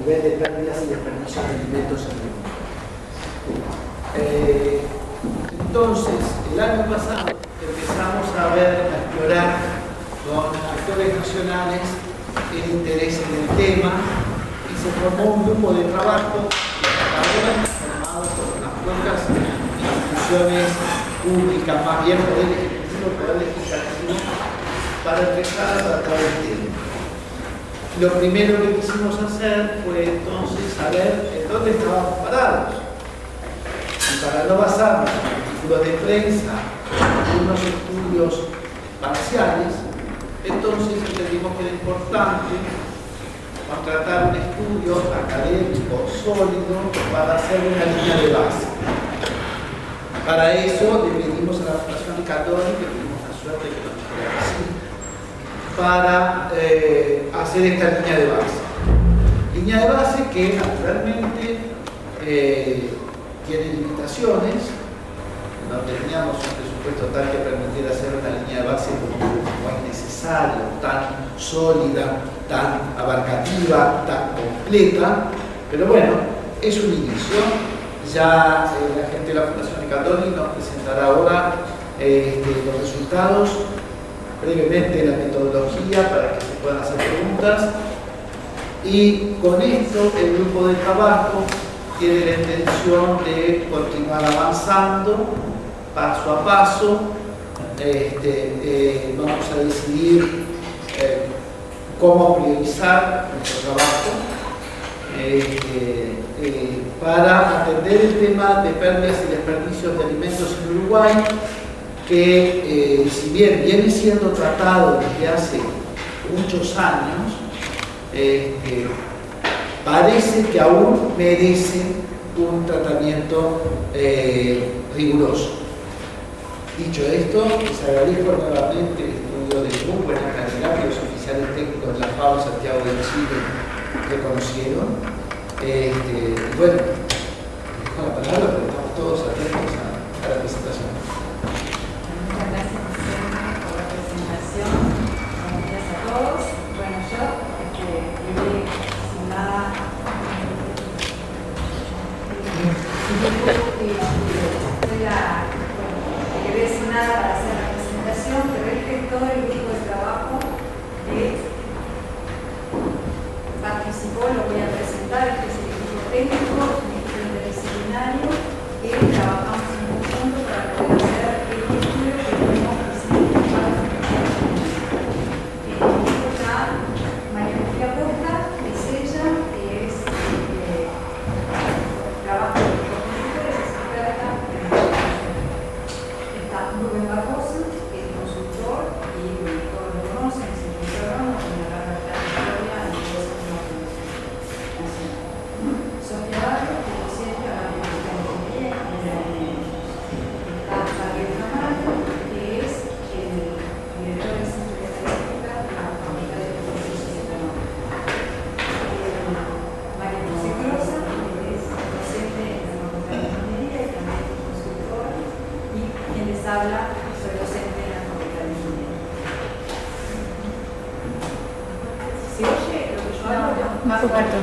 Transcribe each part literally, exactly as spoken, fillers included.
nivel de pérdidas y desperdicios de alimentos en el mundo. Eh, entonces, el año pasado empezamos a ver, a explorar con actores nacionales el interés en el tema y se formó un grupo de trabajo formado por unas pocas instituciones públicas, más bien poder ejecutivo, poder legislativo, para empezar a tratar el tema. Lo primero que quisimos hacer fue entonces saber en dónde estábamos parados. Y para no basarnos en artículos de prensa, en unos estudios parciales, entonces entendimos que era importante contratar un estudio académico sólido para hacer una línea de base. Para eso le pedimos a la Fundación Católica, que tuvimos la suerte de que nos dijera así, para eh, hacer esta línea de base. Línea de base que naturalmente eh, tiene limitaciones. No teníamos un presupuesto tal que permitiera hacer una línea de base como es necesario, tan sólida, tan abarcativa, tan completa, pero bueno, es un inicio. Ya eh, la gente de la Fundación Católica nos presentará ahora eh, los resultados, brevemente la metodología para que se puedan hacer preguntas, y con esto el grupo de trabajo tiene la intención de continuar avanzando paso a paso. Este, eh, vamos a decidir eh, cómo priorizar nuestro trabajo este, eh, para atender el tema de pérdidas y desperdicios de alimentos en Uruguay, que eh, si bien viene siendo tratado desde hace muchos años, este, parece que aún merece un tratamiento eh, riguroso. Dicho esto, les agradezco nuevamente el estudio del grupo en la calidad que los oficiales técnicos de la FAO Santiago de Chile reconocieron. Este, y bueno, dejo la palabra, pero estamos todos atentos a, a la presentación. Muchas gracias, Vicente, por la presentación. Buenos días a todos. Bueno, yo este, iré sin nada. Soy la que sin nada para hacer la presentación, pero es que todo el grupo de trabajo que participó, lo voy a presentar, este es el equipo técnico, el equipo interdisciplinario, que trabajamos en conjunto para poder hacer el estudio que tenemos presentado. El equipo está María Lucía Costa, que es ella, que es eh, trabajo de compositores, es experta en Rubén Barbosa, que es consultor y todos lo conocen, es el programa con la larga trayectoria en todo el nacional. Sofía Barrio, que es docente a la Biblioteca de Ingeniería y de Alimentos. Está Javier Camargo, que es el director del Centro de Estadística de la Facultad de Ciencias Económicas. María José Crosa, que es docente en la Facultad de Ingeniería y también es consultor. Y quien les habla, soy docente en la Facultad de Ingeniería. ¿Se oye lo que yo hablo? Más supuesto.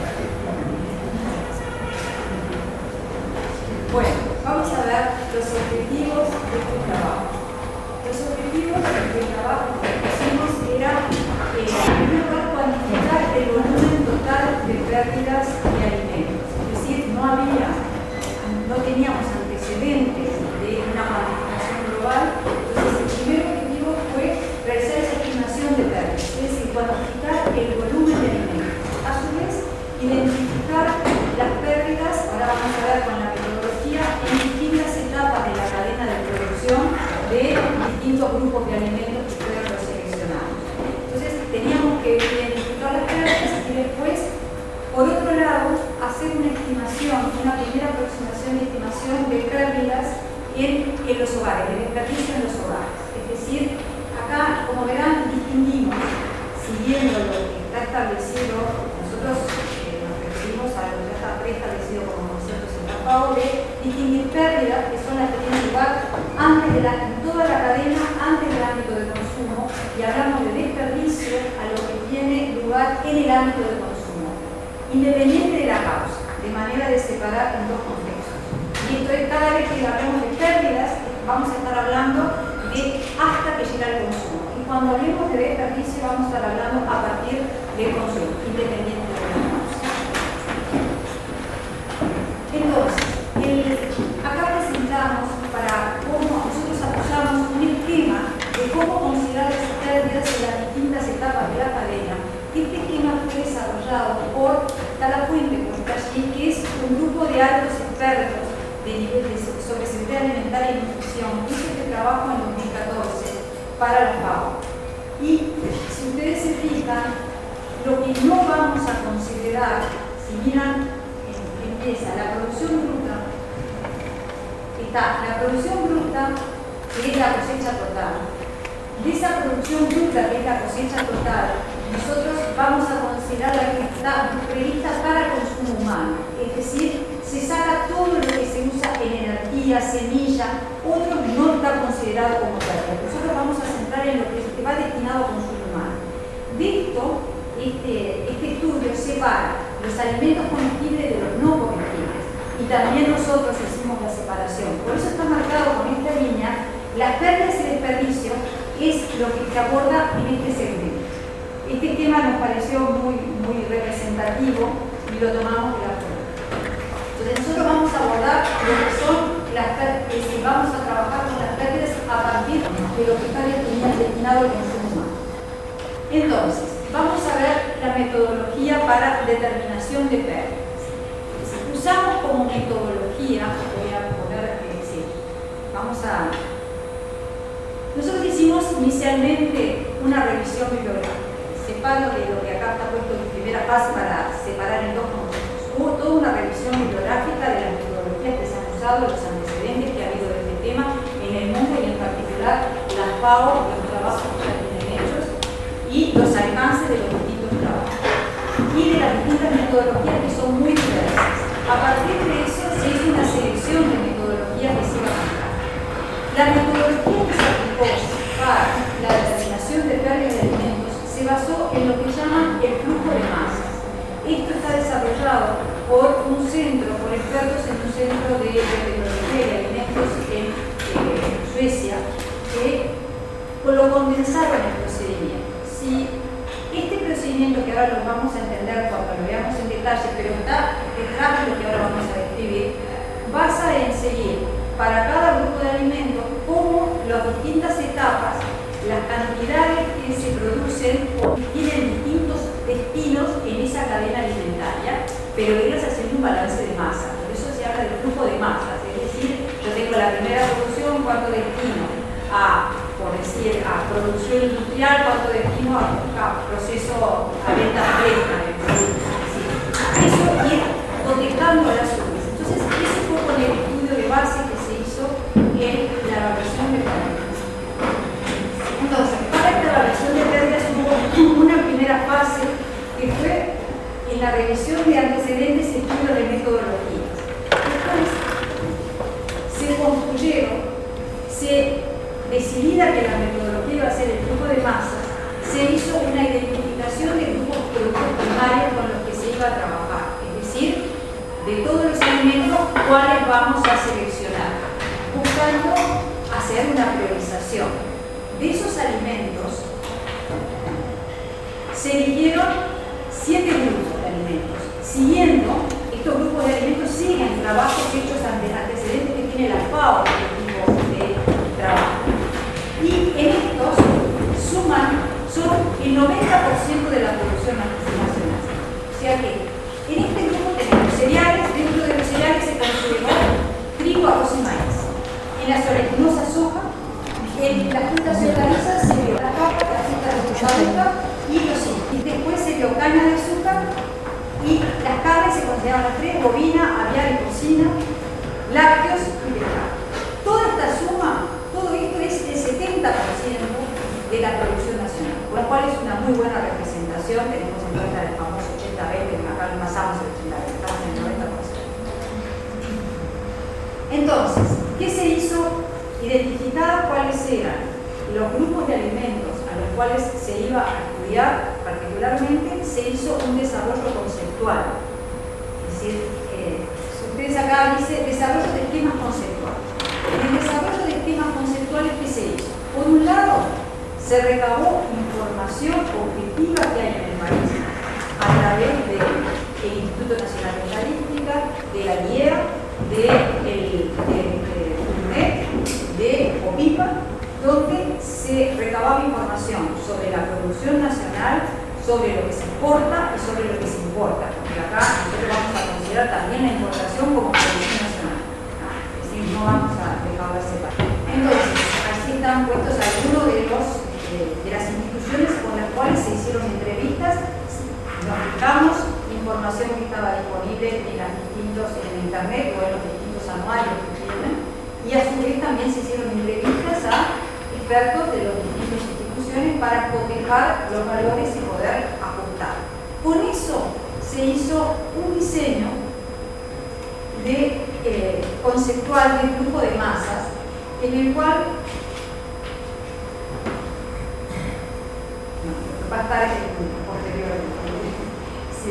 Bueno, vamos a ver los objetivos de este trabajo. Los objetivos del trabajo que pusimos era, eh, en primer lugar, cuantificar el volumen total de pérdidas de alimentos. Es decir, no había, no teníamos antecedentes de una cuantificación global. Entonces, el primer objetivo fue realizar esa estimación de pérdidas, es decir, cuantificar el volumen de alimentos. A su vez, identificar las pérdidas, ahora vamos a ver con la metodología, en distintas etapas de la cadena de producción de distintos grupos de alimentos que fueron los seleccionados. Entonces, teníamos que identificar las pérdidas y después, por otro lado, hacer una estimación, una primera aproximación de estimación de pérdidas en, en los hogares, de desperdicio en los hogares. Es decir, acá, como verán, distinguimos, siguiendo lo que está establecido, nosotros eh, nos referimos a lo que ya está preestablecido como conceptos en la FAO, de distinguir pérdidas, que son las que tienen lugar antes de la, en toda la cadena, antes del ámbito de consumo, y hablamos de desperdicio a lo que tiene lugar en el ámbito de consumo. Y independiente de la causa, de manera de separar en dos contextos. Y esto es, cada vez que hablemos de pérdidas, vamos a estar hablando de hasta que llega el consumo. Y cuando hablemos de desperdicio, vamos a estar hablando a partir del consumo, independiente de la causa. Entonces, el, acá presentamos para cómo nosotros apoyamos un esquema de cómo considerar las pérdidas en las distintas etapas de la cadena. Este esquema fue desarrollado por Talafuente, por allí, que es un grupo de altos expertos de nivel de, sobre seguridad alimentaria y nutrición, que hizo este trabajo en dos mil catorce para la FAO. Y si ustedes se fijan, lo que no vamos a considerar, si miran, empieza la producción bruta, está la producción bruta, que es la cosecha total. De esa producción bruta, que es la cosecha total, nosotros vamos a considerar la que está prevista para el consumo humano. Es decir, se saca todo lo que se usa en energía, semilla, otro no está considerado como pérdida. Nosotros vamos a centrar en lo que va destinado a consumo humano. De esto, este, este estudio separa los alimentos comestibles de los no comestibles. Y también nosotros hicimos la separación. Por eso está marcado con esta línea, las pérdidas y desperdicio es lo que se aborda en este segmento. Este tema nos pareció muy, muy representativo y lo tomamos de la forma. Entonces nosotros vamos a abordar lo que son las pérdidas, y vamos a trabajar con las pérdidas a partir de lo que está destinado al consumo humano. Entonces, vamos a ver la metodología para determinación de pérdidas. Si usamos como metodología, voy a poner, eh, sí, vamos a... Nosotros hicimos inicialmente una revisión bibliográfica. Separo de lo que acá está puesto en primera fase para separar en dos contextos. Hubo toda una revisión bibliográfica de las metodologías que se han usado, los antecedentes que ha habido de este tema en el mundo y en particular la FAO, los trabajos que ya tienen hechos y los alcances de los distintos trabajos. Y de las distintas metodologías que son muy diversas. A partir de eso se hizo una selección de metodologías que se iban a aplicar. La metodología que se aplicó para la determinación de pérdidas de alimentos se basó en lo que llaman el flujo de masas. Esto está desarrollado por un centro, por expertos en un centro de biotecnología y alimentos en eh, Suecia, que lo condensaron el procedimiento. Si este procedimiento, que ahora lo vamos a entender cuando lo veamos en detalle, pero está detrás de lo que ahora vamos a describir, basa en seguir para cada grupo de alimentos cómo las distintas etapas, las cantidades que se producen tienen distintos destinos en esa cadena alimentaria, pero irlas haciendo un balance de masa. Por eso se habla del flujo de masas, es decir, yo tengo la primera producción, cuánto destino a, por decir, a producción industrial, cuánto destino a, a proceso, a venta fresca del producto. Eso ir contestando a las subes. Entonces, ese fue con el estudio de base que se hizo en la evaluación de pérdidas. Entonces, para esta evaluación de pérdidas hubo una primera fase que fue en la revisión de antecedentes y estudios de metodologías. Después se construyeron, se decidida que la metodología iba a ser el flujo de masas, se hizo una identificación de grupos de productos primarios con los que se iba a trabajar, es decir, de todos los alimentos, cuáles vamos a seleccionar, buscando hacer una priorización. De esos alimentos se eligieron siete grupos de alimentos. Siguiendo, estos grupos de alimentos siguen trabajos hechos ante antecedentes que tiene la FAO de este tipo de trabajo. Y en estos suman, son el noventa por ciento de la producción nacional. O sea que en este grupo tenemos cereales, dentro de los cereales se consideró trigo, arroz y maíz. En las oleaginosas soja, en las frutas y hortalizas se vio la papa, la fruta de y los higos. Y después se vio caña de azúcar y las carnes se consideraban las tres: bovina, aviar y porcina, lácteos y pescado. Toda esta suma, todo esto es el setenta por ciento de la producción nacional, con lo cual es una muy buena representación. Tenemos en cuenta el famoso ochenta veinte, acá no pasamos el ochenta veinte, estamos en el noventa por ciento. Entonces, ¿qué se hizo? Identificar cuáles eran los grupos de alimentos a los cuales se iba a estudiar particularmente, se hizo un desarrollo conceptual se recabó información objetiva que hay en el país a través del Instituto Nacional de Estadística, de la I E A, del UNED, de OPIPA, donde se recababa información sobre la producción nacional, sobre lo que se exporta y sobre lo que se importa. Porque acá nosotros vamos a considerar también la importación como producción nacional. ¿No? Es decir, no vamos a dejarla separada. Entonces, así están puestos algunos de, los, eh, de las instituciones con las cuales se hicieron entrevistas. Nos fijamos información que estaba disponible en, los distintos, en internet o en los distintos anuarios que tienen. Y a su vez también se hicieron entrevistas a expertos de las distintas instituciones para cotejar los valores y poder ajustar. Con eso se hizo un diseño de, eh, conceptual de flujo de masas, en el cual no, va a estar posteriormente. Sí.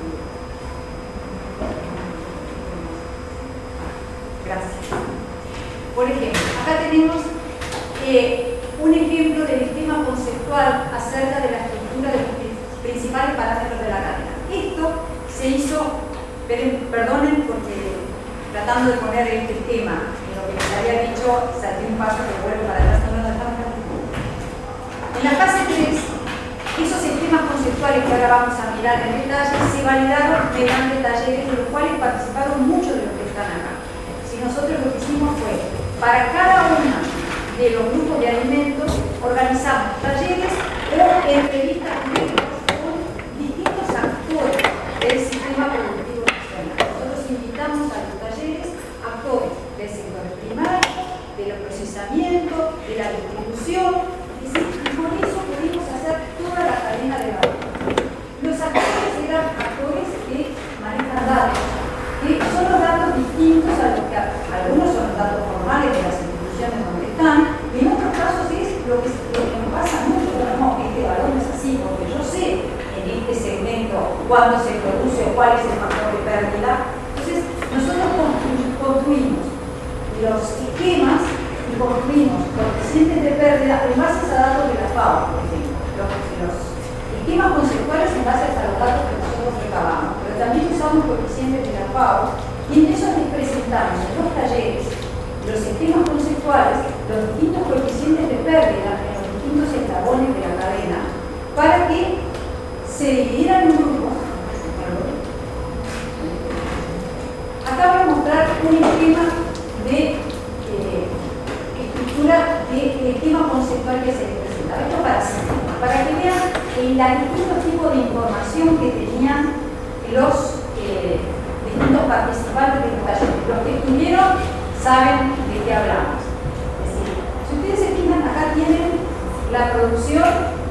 Gracias. Por ejemplo, acá tenemos eh, un ejemplo del esquema conceptual acerca de la estructura de los principales parámetros de la cadena. Esto se hizo, perdonen porque tratando de poner este esquema en lo que les había dicho, salté un paso que vuelvo para atrás, no lo dejamos. En la fase tres, esos esquemas conceptuales que ahora vamos a mirar en detalle se validaron mediante talleres en los cuales participaron muchos de los que están acá. Si nosotros lo que hicimos fue, para cada uno de los grupos de alimentos, organizamos talleres o entrevistas con distintos actores del sistema productivo nacional. Nosotros invitamos a los talleres actores del sector primario, del procesamiento, de la distribución, y con eso pudimos hacer toda la cadena de valor. Los actores eran actores que manejan datos, que son los datos distintos a los que algunos son los datos formales de las instituciones donde están, y en otros casos es lo que, lo que nos pasa mucho, no, este valor no es así, porque yo sé en este segmento cuándo se produce o cuál es el factor de pérdida. Entonces, nosotros construimos los esquemas y construimos coeficientes de pérdida en base a datos de la FAO, por ejemplo. Los, los esquemas conceptuales en base a los datos que nosotros recabamos, pero también usamos coeficientes de la FAO y en eso les presentamos en los talleres los esquemas conceptuales, los distintos coeficientes de pérdida en los distintos eslabones de la cadena, para que se dividieran en grupos. Acá voy a mostrar un esquema de eh, estructura del esquema conceptual que se les presenta. Esto para sí, para que vean el distintos tipos de información que tenían los eh, distintos participantes de los talleres. Los que estuvieron saben de qué hablamos. Es decir, si ustedes se fijan, acá tienen la producción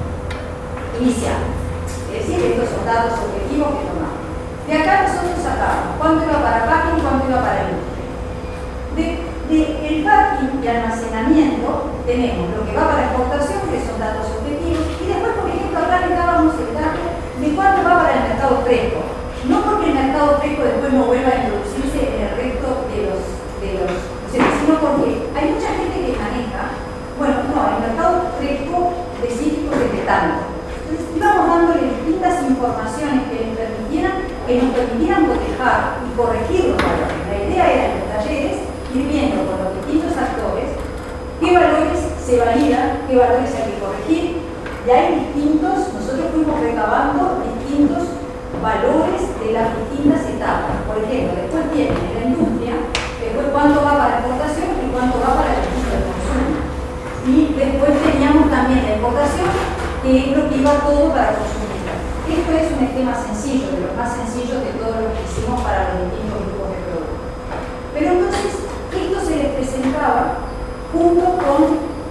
inicial. Es decir, estos son datos objetivos que tomamos. De acá nosotros sacamos cuánto iba para packing, cuánto iba para el industria. De, de el packing y almacenamiento tenemos lo que va para exportación, que son datos objetivos, y después, por ejemplo, acá le dábamos el dato de cuánto va para el mercado fresco. No porque el mercado fresco después no vuelva a introducirse en el resto de los de los, o sea, sino porque hay mucha gente que maneja, bueno, no, el mercado fresco de cítricos es de tanto. Entonces íbamos dándole distintas informaciones que nos permitieran, que nos permitieran cotejar y corregir los valores. La idea era en los talleres ir viendo con los distintos actores qué valores se validan, qué valores hay que corregir, y hay distintos, nosotros fuimos recabando distintos valores de las distintas etapas. Por ejemplo, después tienen en la industria después cuánto va para exportación y cuánto va para el uso de consumo. Y después teníamos también la importación, que es lo que iba todo para consumidor. Esto es un esquema sencillo, de los más sencillos de todos los que hicimos para los distintos grupos de productos. Pero entonces, esto se les presentaba junto con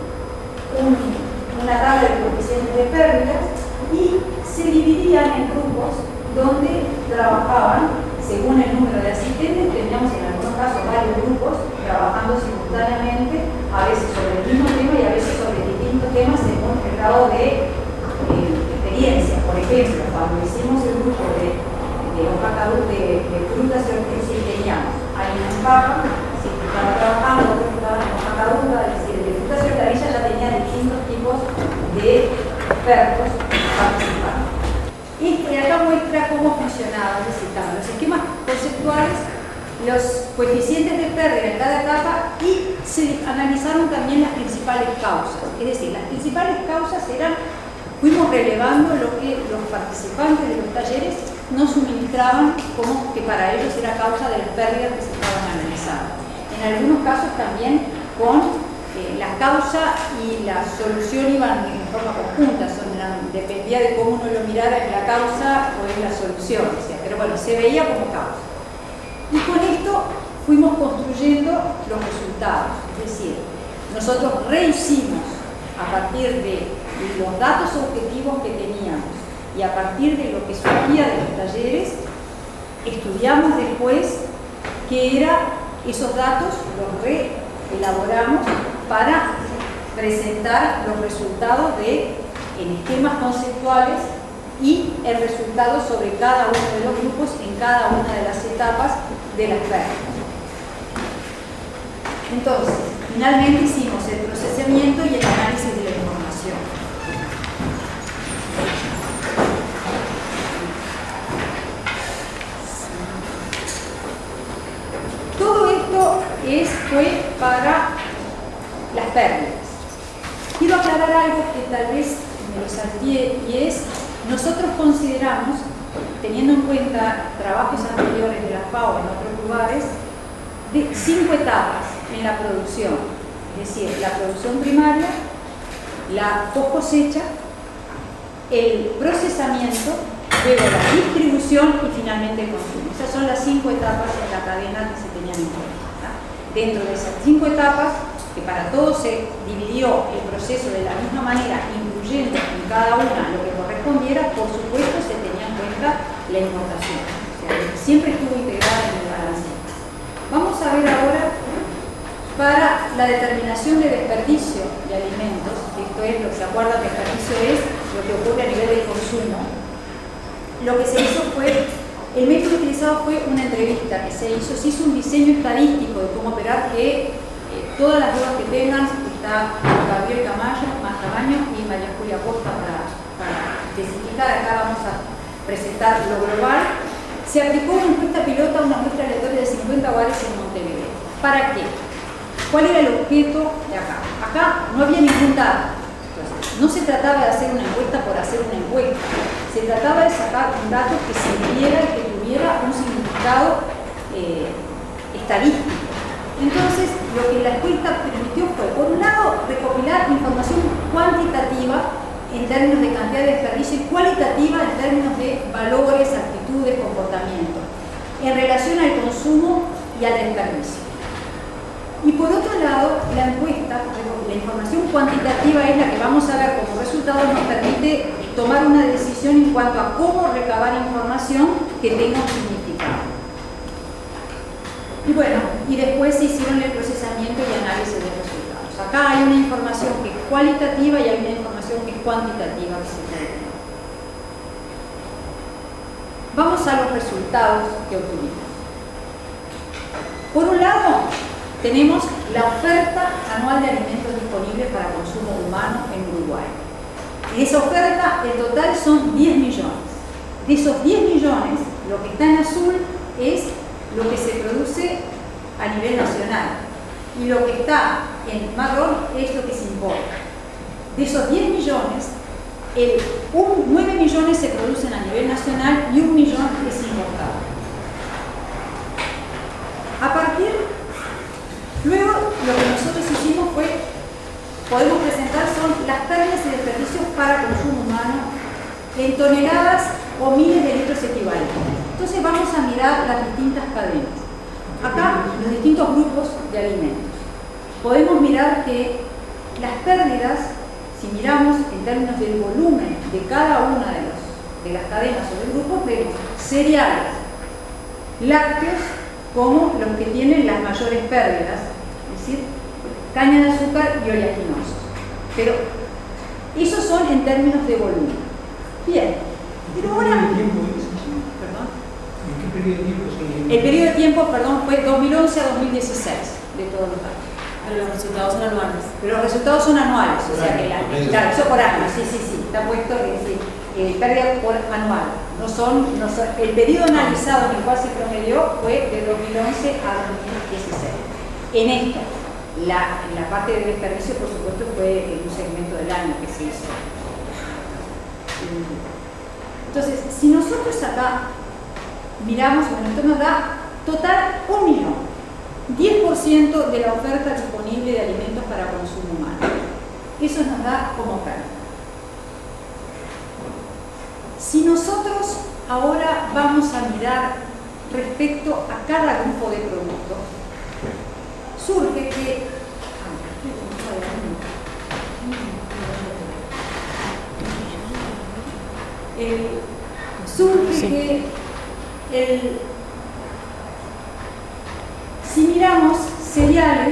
un, una tabla de coeficientes de pérdidas y se dividían en grupos donde trabajaban según el número de asistentes. Teníamos en algunos casos varios grupos trabajando simultáneamente, a veces sobre el mismo tema y a veces sobre distintos temas según el grado de eh, experiencia. Por ejemplo, cuando hicimos el grupo de, de, de, de frutas y hortalizas, teníamos alguien en papa, si estaba trabajando, otro estaba en hoja caduca, es decir, de frutas y hortalizas ya tenía distintos tipos de expertos participantes. Y acá muestra cómo funcionaba, es decir, los esquemas conceptuales, los coeficientes de pérdida en cada etapa, y se analizaron también las principales causas. Es decir, las principales causas eran, fuimos relevando lo que los participantes de los talleres nos suministraban como que para ellos era causa de las pérdidas que se estaban analizando. En algunos casos también con eh, la causa y la solución iban en forma conjunta, son, eran, dependía de cómo uno lo mirara, en la causa o en la solución, o sea, pero bueno, se veía como causa. Y con esto fuimos construyendo los resultados, es decir, nosotros rehicimos a partir de los datos objetivos que teníamos y a partir de lo que surgía de los talleres, estudiamos después qué eran esos datos, los reelaboramos para presentar los resultados de, en esquemas conceptuales y el resultado sobre cada uno de los grupos en cada una de las etapas de las pérdidas. Entonces, finalmente hicimos el procesamiento y el análisis de la información. Todo esto es, fue para las pérdidas. Quiero aclarar algo que tal vez me lo salté, y es, nosotros consideramos, teniendo en cuenta trabajos anteriores de la FAO en otros lugares, de cinco etapas en la producción, es decir, la producción primaria, la post cosecha, el procesamiento, luego la distribución y finalmente el consumo. Esas son las cinco etapas en la cadena que se tenían en cuenta. Dentro de esas cinco etapas, que para todos se dividió el proceso de la misma manera, incluyendo en cada una lo que correspondiera, por supuesto se tenía en cuenta la importación, o sea, siempre estuvo integrada en el balance. Vamos a ver ahora para la determinación de desperdicio de alimentos, esto es lo que se acuerda, desperdicio es lo que ocurre a nivel del consumo. Lo que se hizo fue, el método utilizado fue una entrevista que se hizo, se hizo un diseño estadístico de cómo operar, que eh, todas las dudas que tengan, está Gabriel Camayo, más tamaño, y María Julia Costa para, para especificar. Acá vamos a presentar lo global. Se aplicó una encuesta pilota, una muestra aleatoria de cincuenta hogares en Montevideo. ¿Para qué? ¿Cuál era el objeto de acá? Acá no había ningún dato. Entonces, no se trataba de hacer una encuesta por hacer una encuesta. Se trataba de sacar un dato que se viera y que tuviera un significado eh, estadístico. Entonces, lo que la encuesta permitió fue, por un lado, recopilar información cuantitativa en términos de cantidad de desperdicio y cualitativa en términos de valores, actitudes, comportamiento, en relación al consumo y al desperdicio. Y por otro lado, la encuesta, la información cuantitativa es la que vamos a ver como resultado, nos permite tomar una decisión en cuanto a cómo recabar información que tenga un significado. Y bueno, y después se hicieron el procesamiento y análisis de resultados. Acá hay una información que es cualitativa y hay una información que es cuantitativa que se tiene. Vamos a los resultados que obtuvimos. Por un lado, tenemos la oferta anual de alimentos disponibles para consumo humano en Uruguay. En esa oferta, el total son diez millones. De esos diez millones, lo que está en azul es lo que se produce a nivel nacional. Y lo que está en marrón es lo que se importa. De esos diez millones, el, un, nueve millones se producen a nivel nacional y un millón es importado. A partir, luego lo que nosotros hicimos fue, podemos presentar son las pérdidas y desperdicios para consumo humano en toneladas o miles de litros equivalentes. Entonces vamos a mirar las distintas cadenas. Acá, los distintos grupos de alimentos. Podemos mirar que las pérdidas, si miramos en términos del volumen de cada una de, los, de las cadenas o de grupos, vemos cereales, lácteos, como los que tienen las mayores pérdidas, es decir, caña de azúcar y oleaginosos. Pero esos son en términos de volumen. Bien, pero ahora... ¿Perdón? ¿En qué periodo de tiempo se... El periodo de tiempo, perdón, fue dos mil once a dos mil dieciséis, de todos los años. Pero los resultados son anuales. Pero los resultados son anuales, o sea que la, claro, eso por año, sí, sí, sí, está puesto que sí, eh, pérdida por anual. No son, no son, el periodo analizado en el cual se promedió fue de dos mil once a dos mil dieciséis. En esto, la, la parte de desperdicio, por supuesto, fue en un segmento del año que se hizo. Entonces, si nosotros acá miramos, bueno, esto nos da total un millón, diez por ciento de la oferta disponible de alimentos para consumo humano. Eso nos da como pérdida. Si nosotros ahora vamos a mirar respecto a cada grupo de productos, surge que el, surge sí. que el, si miramos cereales,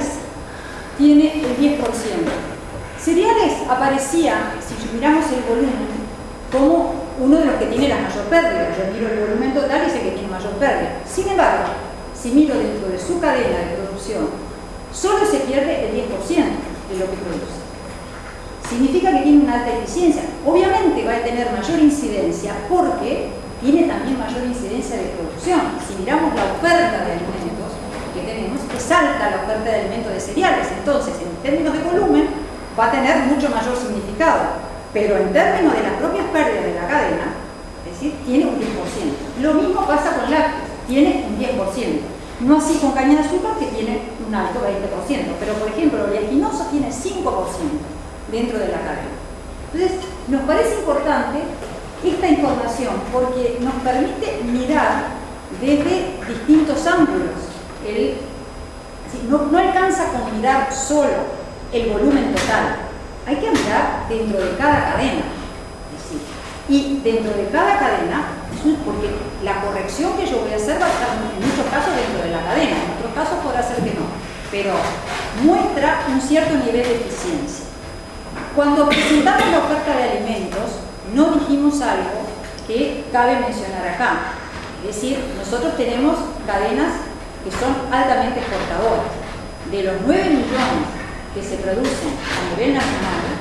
tiene el diez por ciento. Cereales aparecía, si miramos el volumen, como uno de los que tiene la mayor pérdida. Yo miro el volumen total y sé que tiene mayor pérdida. Sin embargo, si miro dentro de su cadena de producción, solo se pierde el diez por ciento de lo que produce. Significa que tiene una alta eficiencia. Obviamente va a tener mayor incidencia porque tiene también mayor incidencia de producción. Si miramos la oferta de alimentos que tenemos, es alta la oferta de alimentos de cereales. Entonces, en términos de volumen, va a tener mucho mayor significado. Pero en términos de las propias pérdidas de la cadena, es decir, tiene un diez por ciento. Lo mismo pasa con lácteos, tiene un diez por ciento. No así con caña de azúcar, que tiene un alto veinte por ciento. Pero, por ejemplo, el oleaginoso tiene cinco por ciento dentro de la cadena. Entonces, nos parece importante esta información porque nos permite mirar desde distintos ángulos. El, no, no alcanza con mirar solo el volumen total. Hay que mirar dentro de cada cadena. Es decir, y dentro de cada cadena, porque la corrección que yo voy a hacer va a estar en muchos casos dentro de la cadena, en otros casos podrá ser que no, pero muestra un cierto nivel de eficiencia. Cuando presentamos la oferta de alimentos, no dijimos algo que cabe mencionar acá. Es decir, nosotros tenemos cadenas que son altamente exportadoras. De los nueve millones que se producen a nivel nacional,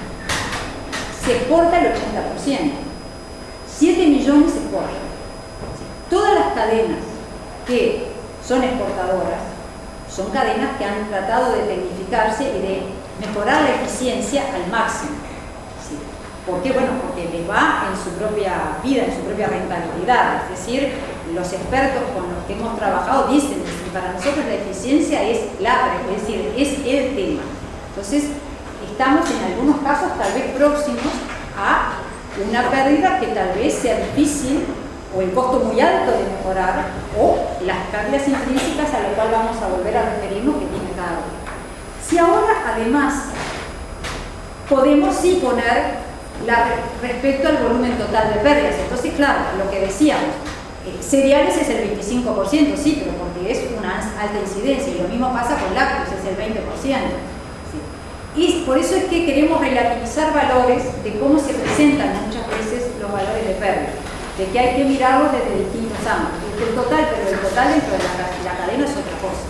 se exporta el ochenta por ciento. siete millones se exportan. Todas las cadenas que son exportadoras son cadenas que han tratado de tecnificarse y de mejorar la eficiencia al máximo. ¿Sí? ¿Por qué? Bueno, porque les va en su propia vida, en su propia rentabilidad. Es decir, los expertos con los que hemos trabajado dicen que para nosotros la eficiencia es la, es decir, es el tema. Entonces, estamos en algunos casos tal vez próximos a una pérdida que tal vez sea difícil o el costo muy alto de mejorar o las pérdidas intrínsecas a lo cual vamos a volver a referirnos que tiene cada uno. Si ahora además podemos sí poner la, respecto al volumen total de pérdidas, entonces claro, lo que decíamos, eh, cereales es el veinticinco por ciento, sí, pero porque es una alta incidencia y lo mismo pasa con lácteos, es el veinte por ciento. Y por eso es que queremos relativizar valores de cómo se presentan muchas veces los valores de pérdida, de que hay que mirarlos desde distintos ángulos. El total, pero el total dentro de la, la cadena es otra cosa.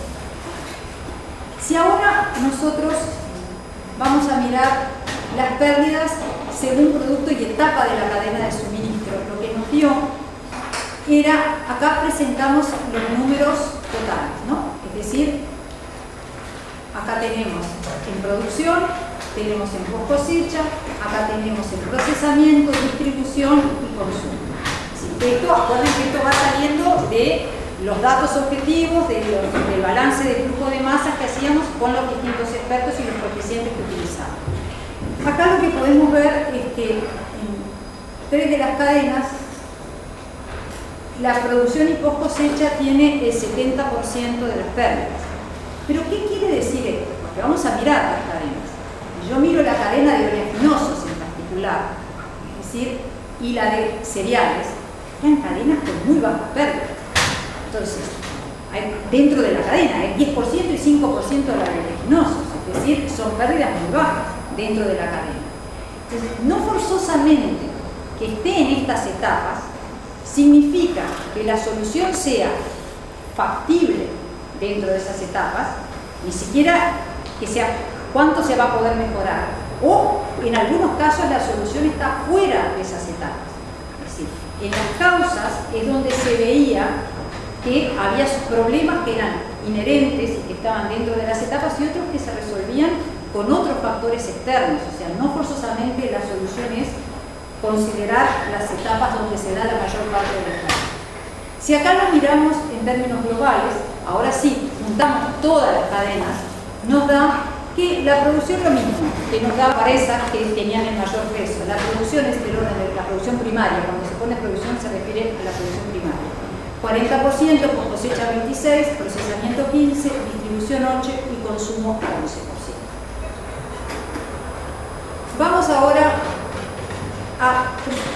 Si ahora nosotros vamos a mirar las pérdidas según producto y etapa de la cadena de suministro, lo que nos dio era, acá presentamos los números totales, ¿no? Es decir, acá tenemos en producción, tenemos en post cosecha, acá tenemos en procesamiento, distribución y consumo. ¿Sí? Esto, acuérdense que esto va saliendo de los datos objetivos, de los, del balance de flujo de masas que hacíamos con los distintos expertos y los coeficientes que utilizamos. Acá lo que podemos ver es que en tres de las cadenas la producción y post cosecha tiene el setenta por ciento de las pérdidas. ¿Pero qué quiere decir esto? Porque vamos a mirar las cadenas. Yo miro la cadena de oleaginosos en particular, es decir, y la de cereales, eran cadenas con muy bajas pérdidas. Entonces, hay, dentro de la cadena hay diez por ciento y cinco por ciento de la de oleaginosos, es decir, son pérdidas muy bajas dentro de la cadena. Entonces, no forzosamente que esté en estas etapas significa que la solución sea factible dentro de esas etapas, ni siquiera que sea cuánto se va a poder mejorar, o en algunos casos la solución está fuera de esas etapas. Es decir, en las causas es donde se veía que había problemas que eran inherentes y que estaban dentro de las etapas y otros que se resolvían con otros factores externos. O sea, no forzosamente la solución es considerar las etapas donde se da la mayor parte de las causas. Si acá lo miramos en términos globales, ahora sí, juntamos todas las cadenas, nos da que la producción lo mismo, que nos da para esas que tenían el mayor peso. La producción es del orden de la producción primaria, cuando se pone producción se refiere a la producción primaria. cuarenta por ciento con cosecha veintiséis por ciento, procesamiento quince por ciento, distribución ocho por ciento y consumo once por ciento. Vamos ahora a...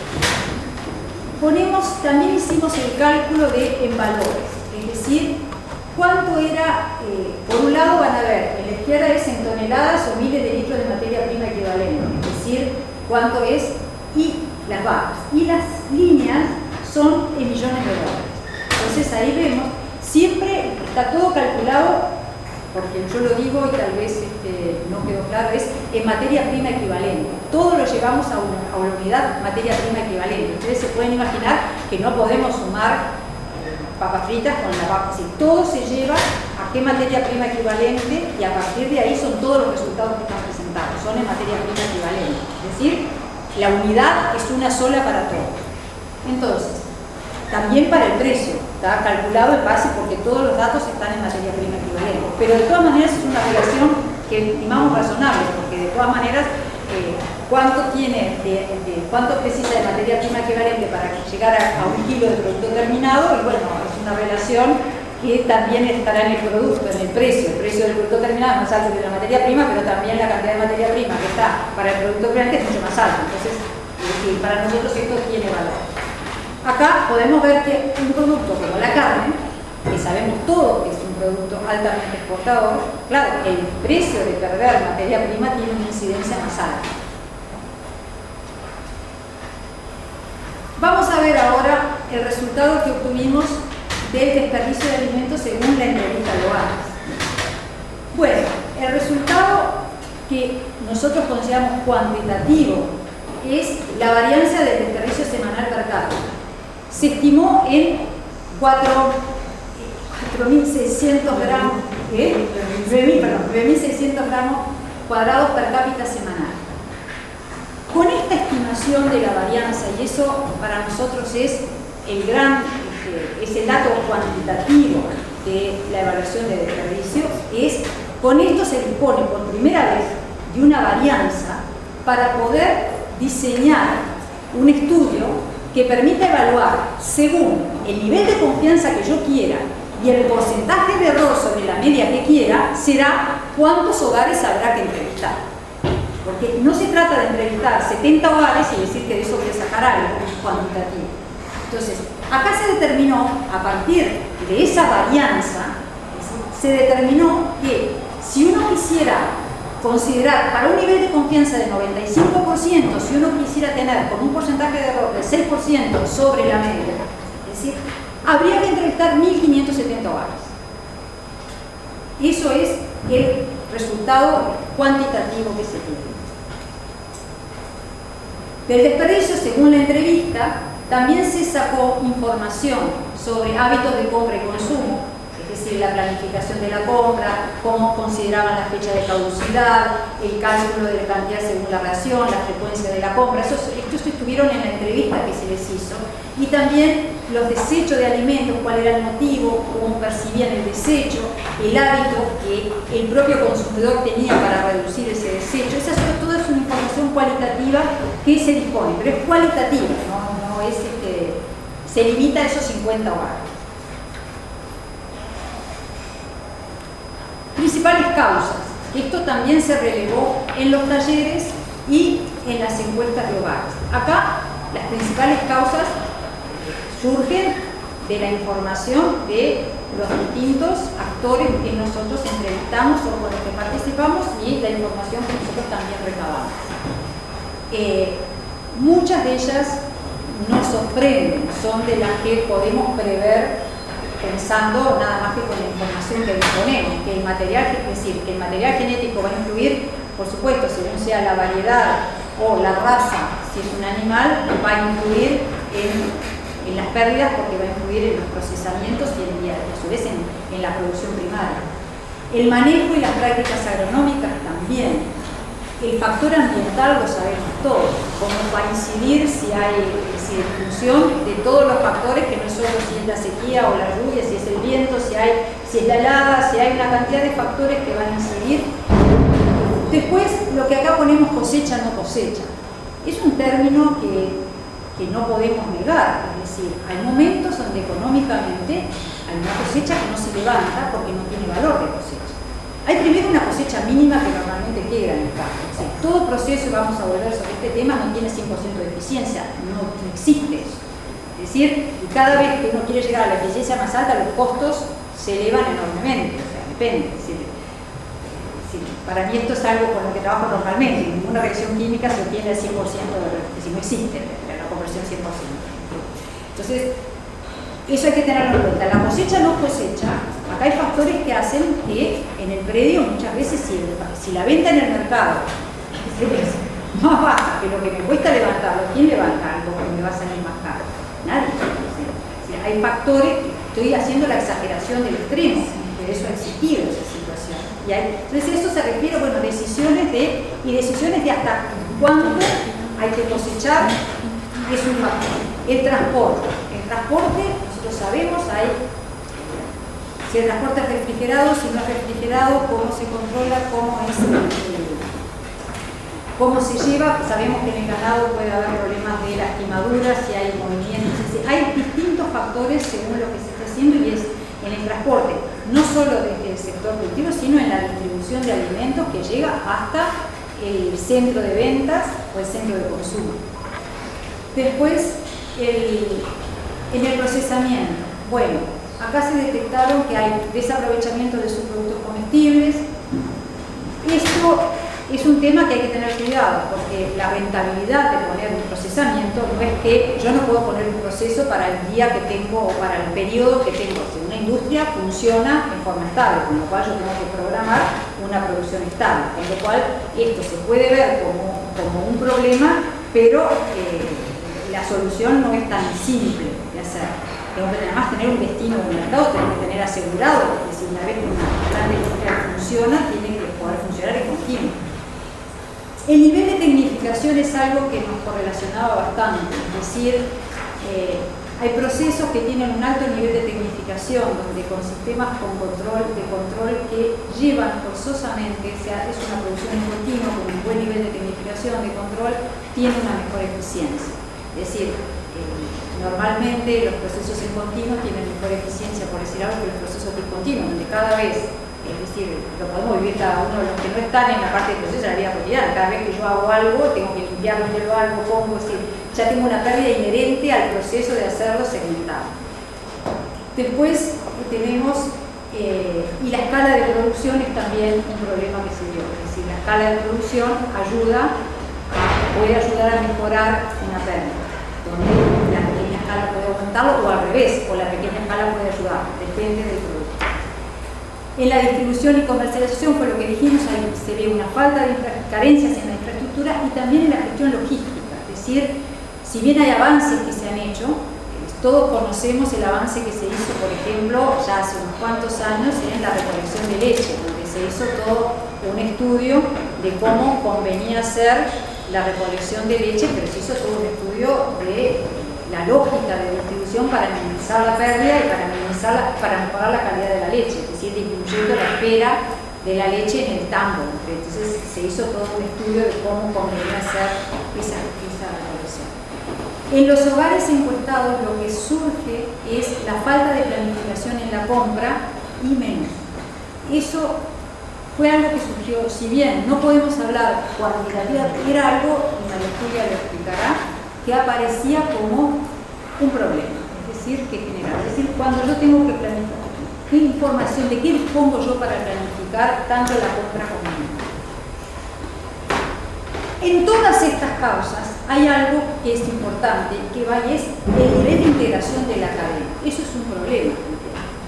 Ponemos, también hicimos el cálculo de en valores, es decir, cuánto era, eh, por un lado van a ver, en la izquierda es en toneladas o miles de litros de materia prima equivalente, es decir, cuánto es, y las barras, y las líneas son en millones de dólares. Entonces ahí vemos, siempre está todo calculado, porque yo lo digo y tal vez este, no quedó claro, es en materia prima equivalente. Todo lo llevamos a una, a una unidad materia prima equivalente. Ustedes se pueden imaginar que no podemos sumar papas fritas con la papa. Si todo se lleva a qué materia prima equivalente y a partir de ahí son todos los resultados que están presentados. Son en materia prima equivalente. Es decir, la unidad es una sola para todos. Entonces, también para el precio, está calculado el base porque todos los datos están en materia prima equivalente. Pero de todas maneras es una relación que estimamos razonable, porque de todas maneras, eh, ¿cuánto tiene, de, de, cuánto precisa de materia prima equivalente para llegar a, a un kilo de producto terminado? Y bueno, es una relación que también estará en el producto, en el precio. El precio del producto terminado es más alto que la materia prima, pero también la cantidad de materia prima que está para el producto final es mucho más alta. Entonces, es decir, para nosotros esto tiene valor. Acá podemos ver que un producto como la carne, que sabemos todos que es un producto altamente exportador, claro, el precio de perder materia prima tiene una incidencia más alta. Vamos a ver ahora el resultado que obtuvimos del desperdicio de alimentos según la entrevista global. Bueno, el resultado que nosotros consideramos cuantitativo es la varianza del desperdicio semanal per cápita. Se estimó en cuatro mil seiscientos gramos, ¿eh? nueve mil seiscientos gramos cuadrados per cápita semanal. Con esta estimación de la varianza, y eso para nosotros es el gran, es el dato cuantitativo de la evaluación de desperdicio, es con esto se dispone por primera vez de una varianza para poder diseñar un estudio que permita evaluar según el nivel de confianza que yo quiera y el porcentaje de error sobre la media que quiera, será cuántos hogares habrá que entrevistar. Porque no se trata de entrevistar setenta hogares y decir que de eso voy a sacar algo cuantitativo. Entonces, acá se determinó, a partir de esa varianza, se determinó que si uno quisiera considerar para un nivel de confianza del noventa y cinco por ciento, si uno quisiera tener con un porcentaje de error del seis por ciento sobre la media, es decir, habría que entrevistar mil quinientos setenta hogares. Eso es el resultado cuantitativo que se tiene. Del desperdicio, según la entrevista, también se sacó información sobre hábitos de compra y consumo, es decir, la planificación de la compra, cómo consideraban la fecha de caducidad, el cálculo de la cantidad según la ración, la frecuencia de la compra. Esos, estos estuvieron en la entrevista que se les hizo. Y también los desechos de alimentos, cuál era el motivo, cómo percibían el desecho, el hábito que el propio consumidor tenía para reducir ese desecho. Esa es toda una información cualitativa que se dispone, pero es cualitativa, no, no es este, se limita a esos cincuenta hogares. Principales causas. Esto también se relevó en los talleres y en las encuestas globales. Acá las principales causas surgen de la información de los distintos actores que nosotros entrevistamos o con los que participamos y la información que nosotros también recabamos. Eh, muchas de ellas nos sorprenden, son de las que podemos prever pensando nada más que con la información que disponemos, que el material, es decir, que el material genético va a influir, por supuesto, según sea la variedad o la raza, si es un animal, va a influir en, en las pérdidas porque va a influir en los procesamientos y, en, y a su vez en, en la producción primaria. El manejo y las prácticas agronómicas también. El factor ambiental lo sabemos todos, cómo va a incidir si hay, si en función de todos los factores, que no es solo si es la sequía o la lluvia, si es el viento, si, hay, si es la helada, si hay una cantidad de factores que van a incidir. Después, lo que acá ponemos cosecha, no cosecha. Es un término que, que no podemos negar, es decir, hay momentos donde económicamente hay una cosecha que no se levanta porque no tiene valor de cosecha. Hay primero una cosecha mínima que normalmente queda en el campo. O sea, todo proceso, y vamos a volver sobre este tema, no tiene cien por ciento de eficiencia, no, no existe eso. Es decir, y cada vez que uno quiere llegar a la eficiencia más alta, los costos se elevan enormemente, o sea, depende. Es decir, es decir, para mí esto es algo con lo que trabajo normalmente, ninguna reacción química se obtiene al cien por ciento, es decir, no existe la conversión cien por ciento. Entonces, eso hay que tenerlo en cuenta. La cosecha no cosecha, acá hay factores que hacen que en el predio muchas veces si, si la venta en el mercado es más baja que lo que me cuesta levantarlo, ¿quién levanta algo que me va a salir más caro? Nadie. O sea, hay factores, estoy haciendo la exageración del extremo, pero eso ha existido esa situación. Y hay, entonces eso se refiere, bueno, decisiones de, y decisiones de hasta cuándo hay que cosechar, es un factor. El transporte. El transporte, nosotros sabemos, hay si el transporte es refrigerado, si no es refrigerado, cómo se controla, cómo es, eh, cómo se lleva. Sabemos que en el ganado puede haber problemas de lastimaduras, si hay movimientos, es decir, hay distintos factores según lo que se está haciendo y es en el transporte, no solo desde el sector productivo, sino en la distribución de alimentos que llega hasta el centro de ventas o el centro de consumo. Después, el, en el procesamiento, bueno, acá se detectaron que hay desaprovechamiento de subproductos comestibles. Esto es un tema que hay que tener cuidado, porque la rentabilidad de poner un procesamiento no es que yo no puedo poner un proceso para el día que tengo o para el periodo que tengo. Si una industria funciona en forma estable, con lo cual yo tengo que programar una producción estable, con lo cual esto se puede ver como, como un problema, pero eh, la solución no es tan simple de hacer. Tengo que además tener un destino de mercado, tengo que tener asegurado, porque si una vez que una gran industria funciona, tiene que poder funcionar en continuo. El nivel de tecnificación es algo que nos correlacionaba bastante, es decir, eh, hay procesos que tienen un alto nivel de tecnificación, donde con sistemas con control, de control que llevan forzosamente, o sea, es una producción en continuo con un buen nivel de tecnificación, de control, tiene una mejor eficiencia. Es decir, eh, normalmente los procesos en continuo tienen mejor eficiencia, por decir algo, que los procesos discontinuos, donde cada vez, es decir, lo podemos vivir cada uno de los que no están en la parte del proceso de la vida cotidiana, cada vez que yo hago algo, tengo que limpiarlo, yo lo hago, pongo, es decir, ya tengo una pérdida inherente al proceso de hacerlo segmentado. Después tenemos, eh, y la escala de producción es también un problema que se dio, es decir, la escala de producción ayuda, a, puede ayudar a mejorar una pérdida, donde la pequeña escala puede aumentarlo o al revés, o la pequeña escala puede ayudar, depende del producto. En la distribución y comercialización fue lo que dijimos, ahí se ve una falta de carencias en la infraestructura y también en la gestión logística, es decir, si bien hay avances que se han hecho, todos conocemos el avance que se hizo, por ejemplo, ya hace unos cuantos años en la recolección de leche, donde se hizo todo un estudio de cómo convenía hacer la recolección de leche, pero se hizo todo un estudio de la lógica de distribución para minimizar la pérdida y para, minimizar la, para mejorar la calidad de la leche, es decir, disminuyendo la espera de la leche en el tambo. Entonces se hizo todo un estudio de cómo convenía hacer esa, esa recolección. En los hogares encuestados lo que surge es la falta de planificación en la compra y menos. Eso fue algo que surgió, si bien no podemos hablar cuantitativamente, era algo, y María Julia lo explicará, que aparecía como un problema, es decir, que general. Es decir, cuando yo tengo que planificar, ¿qué información, de qué dispongo yo para planificar tanto la compra como la venta? En todas estas causas hay algo que es importante, que va y es el nivel de integración de la cadena. Eso es un problema.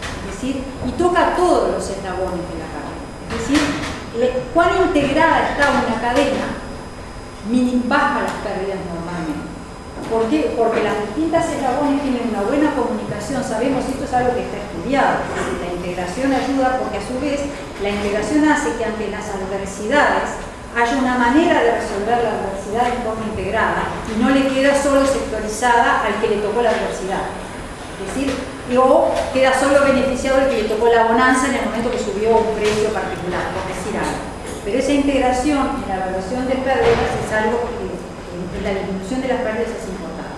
toca todos los eslabones de la cadena. Es decir, le, cuán integrada está una cadena, baja las pérdidas normalmente. ¿Por qué? Porque las distintas eslabones tienen una buena comunicación, sabemos, esto es algo que está estudiado, es decir, la integración ayuda porque a su vez la integración hace que ante las adversidades haya una manera de resolver la adversidad de forma integrada y no le queda solo sectorizada al que le tocó la adversidad. Es decir, o queda solo beneficiado el que le tocó la bonanza en el momento que subió un precio particular, por decir algo. Pero esa integración en la evaluación de pérdidas es algo que en la disminución de las pérdidas es importante.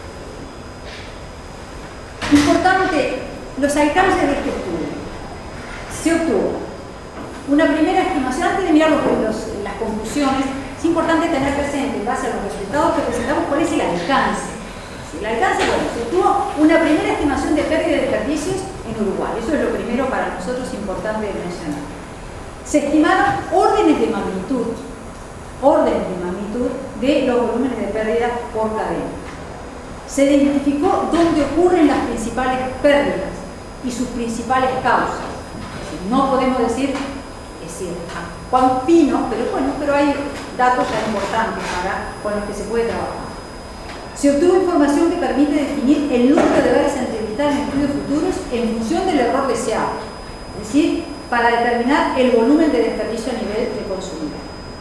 Importante, los alcances de este estudio. Se obtuvo una primera estimación, antes de mirar los, los, las conclusiones, es importante tener presente, en base a los resultados que presentamos, cuál es el alcance. El alcance, bueno, se obtuvo una primera estimación de pérdida de desperdicios en Uruguay. Eso es lo primero para nosotros importante de mencionar. Se estimaron órdenes de magnitud, órdenes de magnitud de los volúmenes de pérdida por cadena. Se identificó dónde ocurren las principales pérdidas y sus principales causas. Es decir, no podemos decir, es decir, cuán fino, pero bueno, pero hay datos ya importantes para, con los que se puede trabajar. Se obtuvo información que permite definir el número de horas a entrevistar en estudios futuros en función del error deseado, es decir, para determinar el volumen de desperdicio a nivel de consumidor.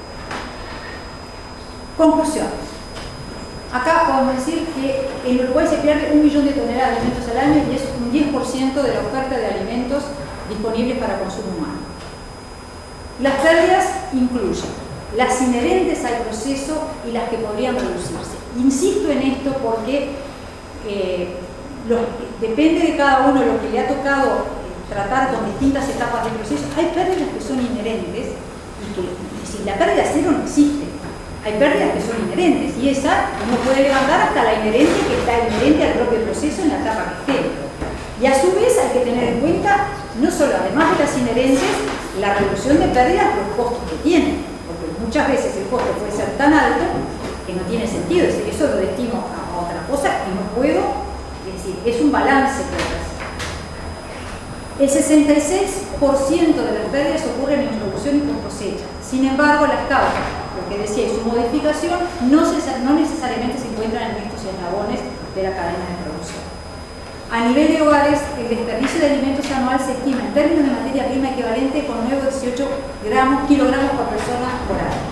Conclusiones. Acá podemos decir que en Uruguay se pierde un millón de toneladas de alimentos al año y es un diez por ciento de la oferta de alimentos disponibles para consumo humano. Las pérdidas incluyen las inherentes al proceso y las que podrían reducirse. Insisto en esto porque eh, lo, depende de cada uno lo que le ha tocado eh, tratar con distintas etapas del proceso. Hay pérdidas que son inherentes y que si la pérdida cero no existe. Hay pérdidas que son inherentes y esa uno puede levantar hasta la inherente que está inherente al propio proceso en la etapa que esté. Y a su vez hay que tener en cuenta, no solo además de las inherentes, la reducción de pérdidas, los costos que tienen. Porque muchas veces el costo puede ser tan alto que no tiene sentido. Es decir, eso lo destino a otra cosa y no puedo, es decir, es un balance que hay que hacer. El sesenta y seis por ciento de las pérdidas ocurren en introducción y con cosecha. Sin embargo, las causas, lo que decía, y su modificación no, no necesariamente se encuentran en estos eslabones de la cadena de producción. A nivel de hogares, el desperdicio de alimentos anual se estima en términos de materia prima equivalente con nueve a dieciocho gramos, kilogramos por persona por año.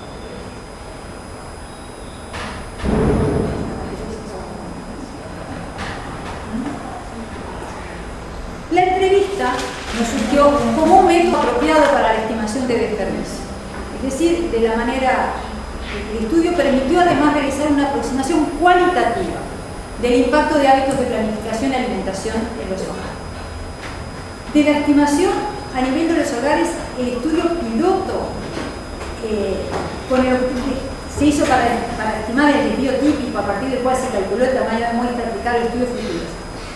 La entrevista nos surgió como un método apropiado para la estimación de desperdicio. Es decir, de la manera, el estudio permitió además realizar una aproximación cualitativa del impacto de hábitos de planificación y alimentación en los hogares. De la estimación a nivel de los hogares, el estudio piloto eh, con el, se hizo para, para estimar el desvío típico a partir del cual se calculó el tamaño de muestra aplicado al estudio futuro.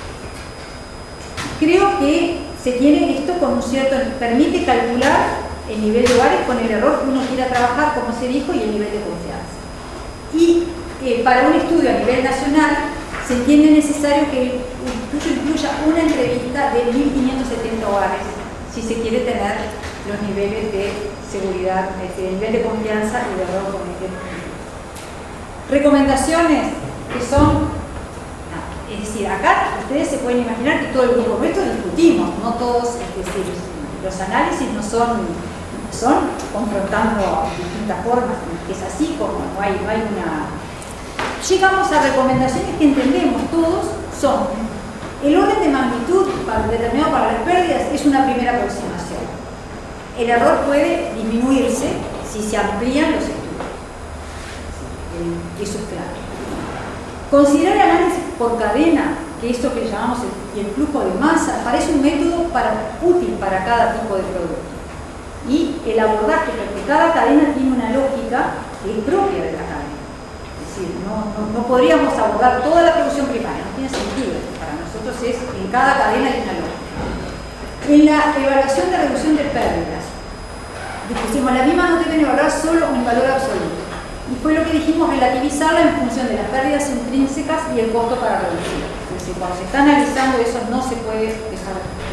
Creo que se tiene esto con un cierto, permite calcular el nivel de hogares con el error que uno quiera trabajar, como se dijo, y el nivel de confianza. Y eh, para un estudio a nivel nacional, se entiende necesario que el estudio incluya una entrevista de mil quinientos setenta hogares, si se quiere tener los niveles de seguridad, es decir, el nivel de confianza y de error con el que. Recomendaciones que son, no, es decir, acá ustedes se pueden imaginar que todo el grupo, esto discutimos, no todos, es decir, los análisis no son, son confrontando distintas formas, es así como no hay, no hay una. Llegamos a recomendaciones que entendemos todos son el orden de magnitud para, determinado para las pérdidas es una primera aproximación. El error puede disminuirse si se amplían los estudios. Eso es claro. Considerar el análisis por cadena, que es lo que llamamos el, el flujo de masa, parece un método para, útil para cada tipo de producto. Y el abordaje, porque cada cadena tiene una lógica que es propia de la cadena. Es decir, no, no, no podríamos abordar toda la producción primaria, no tiene sentido. Para nosotros es, en cada cadena hay una lógica. En la evaluación de reducción de pérdidas, dijimos, la misma no deben evaluar solo un valor absoluto. Y fue lo que dijimos, relativizarla en función de las pérdidas intrínsecas y el costo para reducir. Es decir, cuando se está analizando eso no se puede dejar de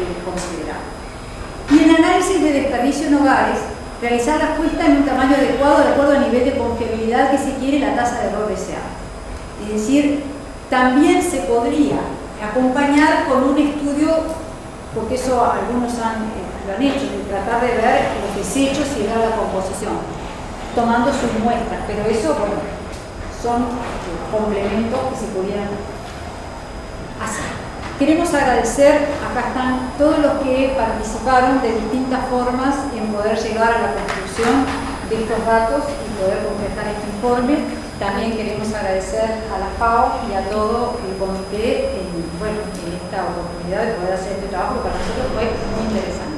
eh, considerar. Y en análisis de desperdicio en hogares, realizar las puestas en un tamaño adecuado de acuerdo al nivel de confiabilidad que se quiere la tasa de error deseada. Es decir, también se podría acompañar con un estudio, porque eso algunos han, eh, lo han hecho, de tratar de ver los desechos y ver la composición, tomando sus muestras, pero eso, bueno, son eh, complementos que se pudieran hacer. Queremos agradecer, acá están todos los que participaron de distintas formas en poder llegar a la construcción de estos datos y poder completar este informe. También queremos agradecer a la FAO y a todo el comité en, bueno, en esta oportunidad de poder hacer este trabajo que para nosotros fue muy interesante.